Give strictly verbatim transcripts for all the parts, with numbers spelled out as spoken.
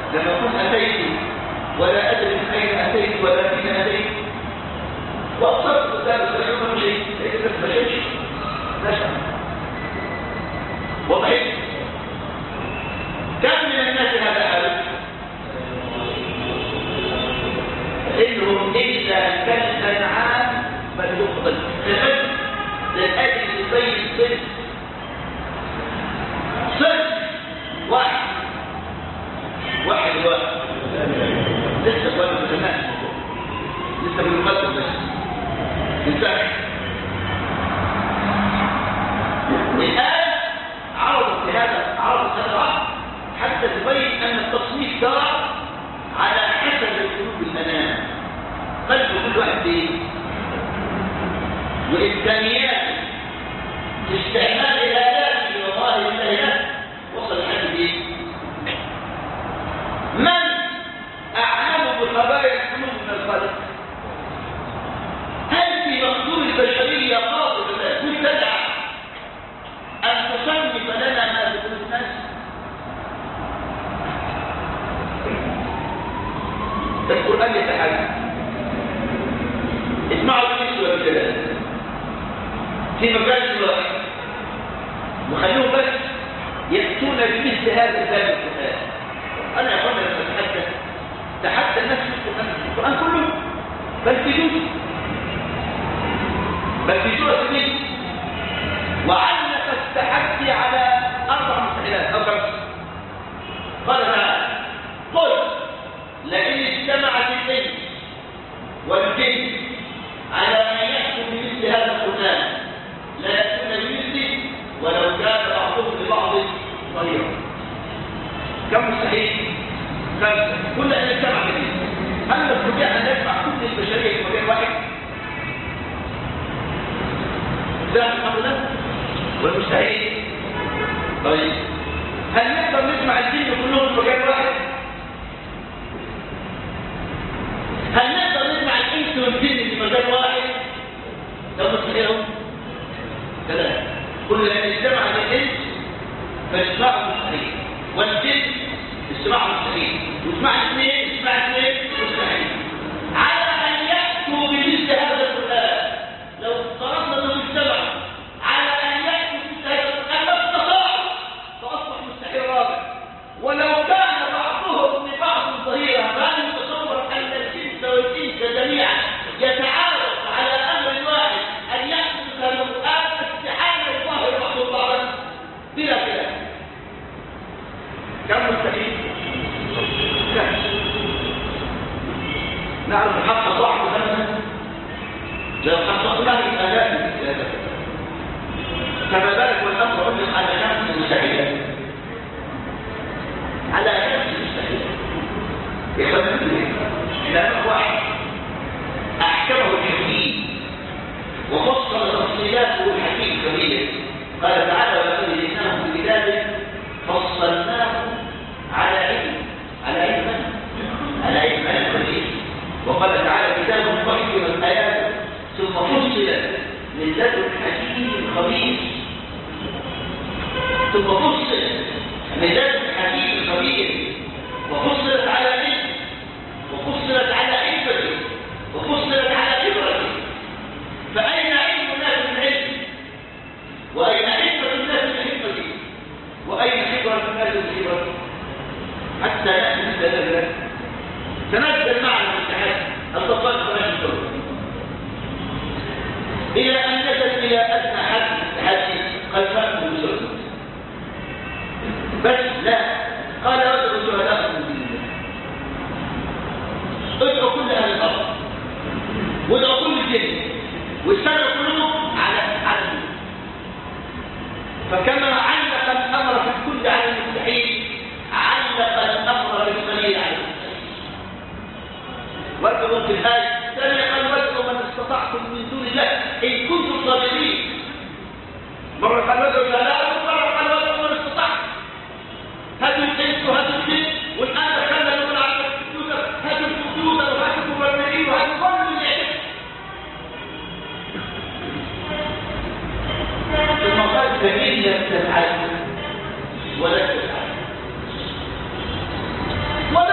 لما أكون أتيت ولا أدري من أين أتيت ولا فين أتيت وأقصرت قدام التجربة شيء ليس بس مشيش نشأ وضعيف. كم من الناس هذا حالك إنهم إلا كالأنعام بل يفضل تمام للأجل يبين صدق صدق واحد واحد واحد لسه ولا في الناس لسه بالمقدم بس انتهى. الآن عرضت لهذا عرضت هذا حتى تبين أن التصنيف دار على حسب قلوب الأنام قلب كل واحد ايه وإمكانيات استعمال الآلات وظاهر الآلات وصل لحد ايه من أعلم بخبائر القلوب من الخلق. هل في مقدور البشرية قادرة مبتدعة أن تصنف لنا ما في قلوب الناس؟ القرآن يتحدث اسمعوا الاسم والكلام في مجال واحد وخلوهم بس يأتون بمثل هذا الباب القرآن. أنا أقول لما أتحدث تحدى الناس في القرآن كله بل في جزء بل في سورة النجم وعلق التحدي على أربع مستحيلات أو خمسة. قال تعالى قل لئن اجتمعت الإنس والجن على أن يحكم بمثل هذا القرآن لا يأتون بمثله ولو كان بعضهم لبعض ظهيرا. كم مستحيل؟ خمسة. كل أن يجتمع الإنس هل نستطيع أن نجمع كل البشرية في مكان واحد؟ ده الأمر ده والمستحيل. طيب هل نقدر نجمع الجن كلهم في مكان واحد؟ هل نقدر نجمع الانس والجن في مكان واحد؟ ده مستحيل اهو. ثلاثة. كل ان اجتمع الانس فاجتماعه مستحيل والجن اجتماعه مستحيل واجتماع الاثنين اجتماع اثنين مستحيل. على ان ياتوا بمثل هذا القران لو افترضنا انهم اجتمعوا على ان ياتوا بمثل هذا القران ما استطاعوا فاصبح مستحيل رابع. ولو كان بعضهم لبعض ظهيرا فهل نتصور ان الجنس والانس جميعا يتعارف على امر واحد ان يحدث هذا القران استحاله يظاهر بعضهم بعضا بلا خلاف. كم مستحيل؟ كم؟ نعرف الحق صح مثلا لو حققناه الالاف فما بالك والامر علق على خمس مستحيلات على خمس مستحيلات. يخبرني احنا واحد احكمه الحكيم وفصل تفصيلاته الحكيم كبير. قال تعالى ولقد جئناهم بكتاب فصلناه على علم على علم على علم علم. وقال تعالى كتاب محكم اياته ثم فصلت من لدن حكيم خبير ثم فصلت من لدن حكيم خبير وفصلت على علم وفصلت على علمه وفصلت على خبرته. فأين علم الناس من علم وأين حكمة الناس من حكمته وأين خبرة الناس من خبرته حتى نأتي مثل ذلك تنزل معنا الاتحاد التطبيق فنجد الدولة إلى أن نزل إلى أدنى حد الاتحاد قد فهمه بسرعة بس لا قال رجل شهداء من دين الله ادعوا كل أهل الأرض وادعوا كل الجن واستمعوا كلهم على على فكما علق الأمر في الكل على المستحيل علق الأمر بالقليل على المستحيل. وادعوا في الآية الثانية قال وادعوا من استطعتم من دون الله إن كنتم صادقين. مرة قال وادعوا شهداء ومرة قال وادعوا من استطعتم. هاتوا الجنس وهاتوا الجن والآن دخلنا نقول على الكمبيوتر هاتوا الكمبيوتر وهاتوا المبرمجين وهاتوا كل من يعرف. المقال جميل لم تفعل ولا تفعل ولا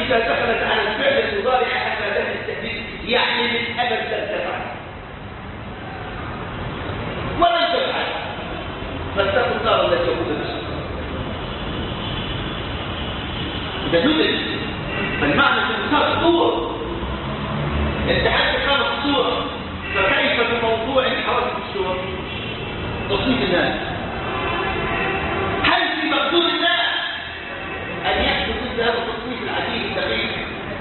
إذا دخلت على الفعل المضارع أفادت التأكيد يعني من أبد لن تفعل ولن تفعل فاتقوا النار التي يقول الناس. إذا ندرك فالمعنى في النصاب صورة التحدي كانت صورة فكيف بموضوع حركة الصور تصنيف الناس؟ هل في مقدور الناس أن يحدث مثل هذا التصنيف العجيب الدقيق؟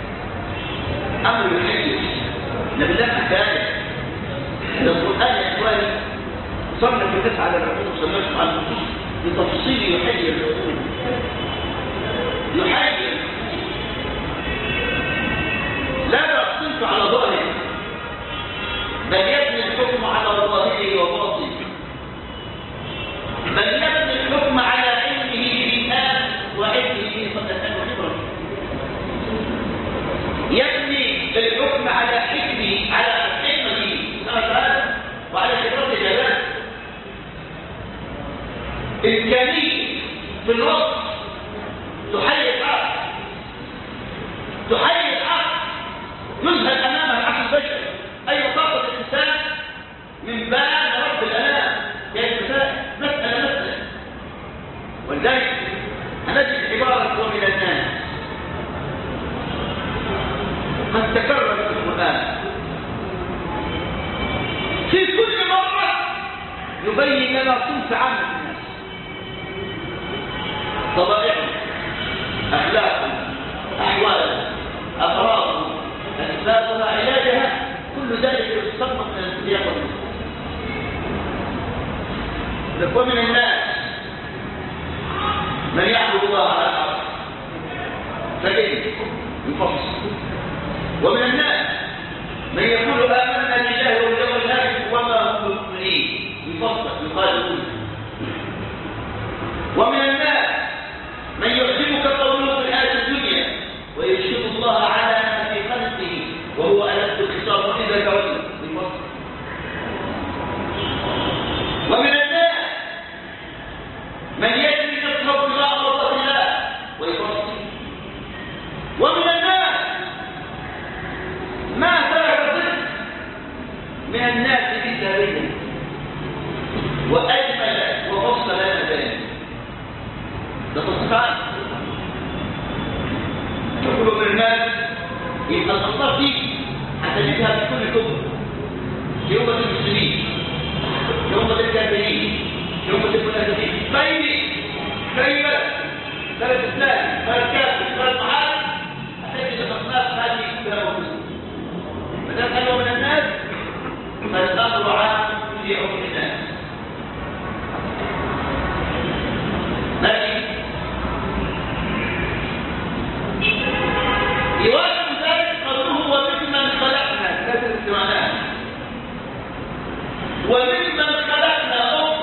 أمر يحدث لم لا كذلك القرآن يا إخواني صرنا في تسعة على العقول وصلنا على النصوص بتفصيل يحيي العقول يحيي لا نقصد على ظاهره بل يبني الحكم على ظاهره وباطنه بل يبني الحكم على علمه بالآن وعلمه بفتاة وخبرة يبني الحكم على حكمه على حكمه هذا وعلى خبرته جلال إمكانية في الوقت تحيي العقل تحيي العقل يظهر أمامها العقل البشري أي طاقة الإنسان من باب رب الأنام يعني مسألة مسألة ولذلك هنجد عبارة ومن الناس قد تكررت في القرآن في كل مرة يبين لنا صنف عام الناس طبائعهم أخلاقهم أحوالهم أغراضهم أسبابها علاجها كل ذلك يستنبط من السياق ومن الناس من يعبد الله على الأرض فإن يفصل ومن الناس من يقول آمنا بالله واليوم الآخر وما هم مؤمنين يفصل يقال ومن الناس من يعجبك قوله في الحياة الدنيا ويشهد الله على ما في قلبه وهو ألد الخطاب إذا تولى بالفصل ومن الناس من يجري نفسه ابتغاء مرضات الله ويفصل ومن الناس ما ترك ضد من الناس بالدارين وأجمل وفصل لنا ذلك ده تصفان تقولوا بالناس يبقى الأصناف دي هتجدها في كل كتب في أمة المسلمين في أمة الكافرين في أمة المنافقين طيب كيف ثلاث إسلام ثلاث كافر ثلاث معاد هتجد الأصناف هذه كلها موجودة ما دام قالوا من الناس فالأمر عام في عموم الناس لكن يواجه ذلك قوله وممن خلقنا لا تسمعناه وممن خلقنا أمة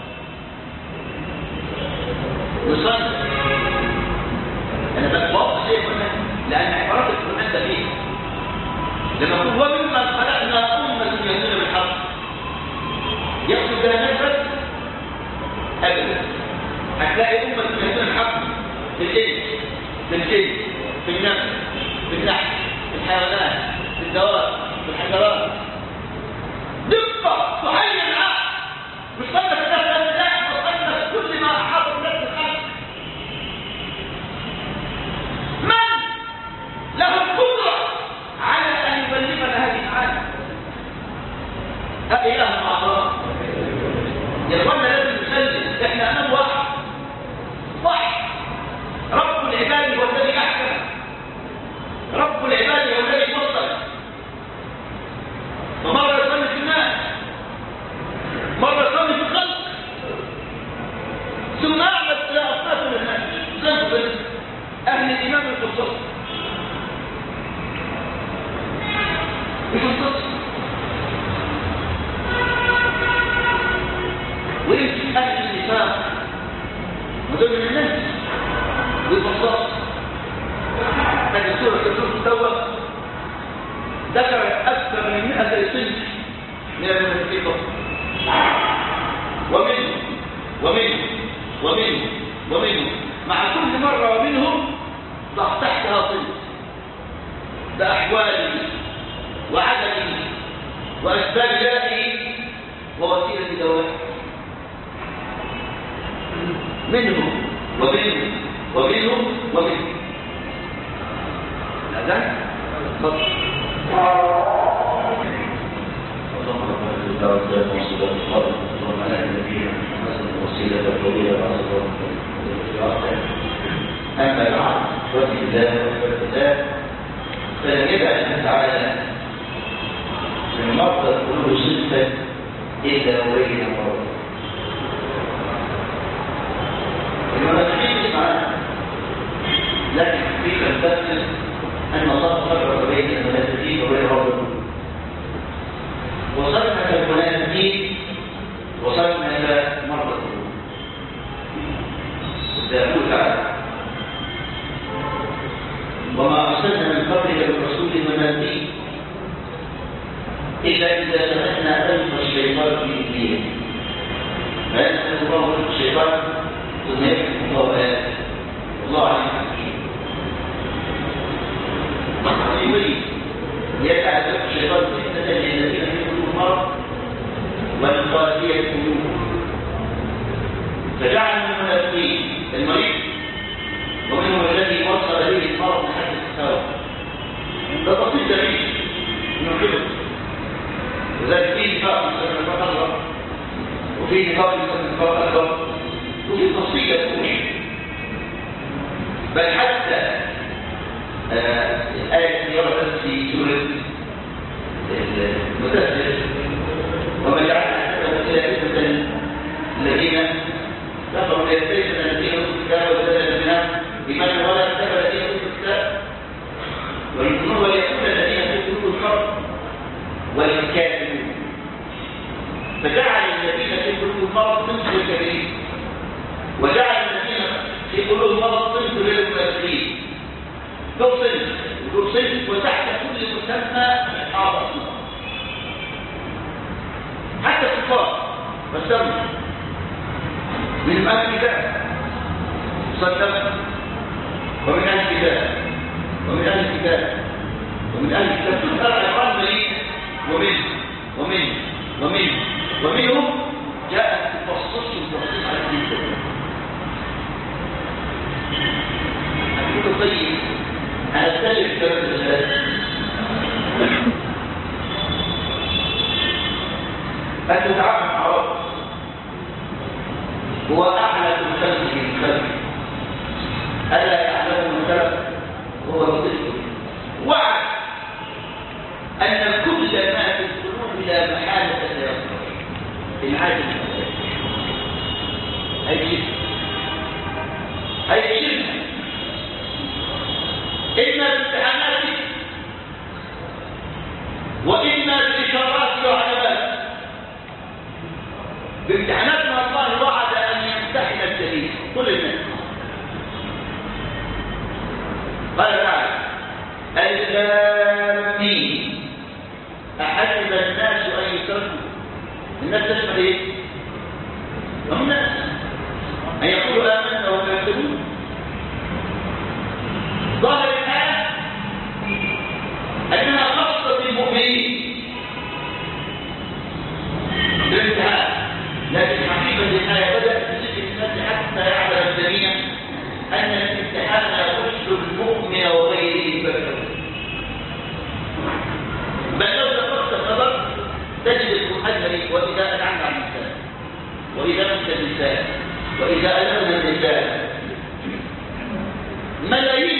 وصلت أنا بتوقف شيء هنا لأن عبارات القرآن ده فيه لما يقول وممن خلقنا أمة يهدون بالحق يقصد ده نفس أبدا هتلاقي أمة يهدون بالحق في الإنس في الجن في النفس في النحل في الحيوانات في الدواب في الحشرات دقة تحيي العقل مش قلنا في نفس الناس وقلنا في كل ما أحاط بنفس الخلق من له القدرة على أن يبلغنا هذه العالم أإله مع الله يا إخوانا لازم نسلم إحنا أمام واحد واحد رب العباد هو الذي أحكم رب العباد هو الذي فصل ومرة يصلي في الناس مرة يصلي في الخلق ثم أعمد إلى أصناف من الناس سنفل أهل الإمام الخصوص الخصوص ويمشي أهل النفاق ودول من الناس والبساط هذه سورة سورة التوبة ذكرت أكثر من مئة صنف من المنافقين ومنهم ومنهم ومنهم ومنهم مع كل مرة ومنهم ضع تحتها صنف بأحواله وعدده وأسباب ذاته ووسيلة دوائه منه ومنه ومنه ومنه هذا فضل اللهم ربنا الدرجات والصلاة والسلام اللهم على نبينا محمد الوسيلة والفضيلة والعظيم. أما بعد وفي الله وفي الله فلم يدع تعالى من مرضى القلوب صفة إلا وبين مرض المنافقين معنا، لكن فيك الفاسد أن الله فرق بين المنافقين وبين مرضى وصلنا كالمنافقين وصلنا كمرضى القلوب. يقول تعالى وما أرسلنا من قبلك بالرسول المنافقين إلا إذا سمعنا ألف الشيطان في إبليه فيسأل الله ألف الشيطان ثم يحكم الله آياته والله عليم حكيم. يريد يتعذب الشيطان فتنة للذين في قلوبهم مرض والقاسية قلوبهم فجعل من المنافقين المريض ومنهم الذي وصل به المرض لحد التساوي. ده تفصيل دليل من قبل وذلك فيه نفاق من نفاق أكبر وفيه نفاق من نفاق أكبر وفيه تفصيل يقول بل حتى آه الآية التي وردت في سورة المدثر وما جعلنا حتى إلى فتنة الذين كفروا ليستيقن الذين اوتوا الكتاب وزاد الذين بمن ولا كتاب الذين اوتوا الكتاب ويكونوا وليكون الذين في قلوبهم مرض والكافرون فجعل الذين في قلوبهم مرض صنف للكافرين وجعل الذين في قلوبهم مرض صنف للمنافقين. دول صنف ودول صنف وتحت كل مسمى اعظم حتى الكفار والسمع من أهل الكتاب صدق ومن أهل الكتاب ومن أهل الكتاب ومن أهل الكتاب تذكر الأقرام مليء ومن ومن ومن ومنهم جاءت تفصص التفصيص على الدين. أقول طيب أنا أستجب كلام الثلاثة أن تتعامل مع رب هو أعلى الخلق من خلق ألا يعلم من خلق هو الطفل وعد أن كل ما في القلوب لا محالة سيصدر العادل هيجب هيجب إما بامتحانات وإما بإشارات وعلامات. بامتحانات من الله وعد أن يمتحن الجميع كل الناس. قال تعالى الآمين أحسب الناس أن يتركوا. الناس تشمل إيه؟ هم الناس أن يقولوا آمنا وهم يكذبون. ظاهر الآية أنها خاصة بالمؤمنين بالامتحان، لكن حقيقة الآية بدأت بذكر الناس حتى يعلم الجميع أن الامتحان يخص المؤمن وغيره بشر. بل لو تفكر النظر تجد القرآن وإذا أنعمنا على الإنسان وإذا مس الإنسان وإذا ألمنا الإنسان ملايين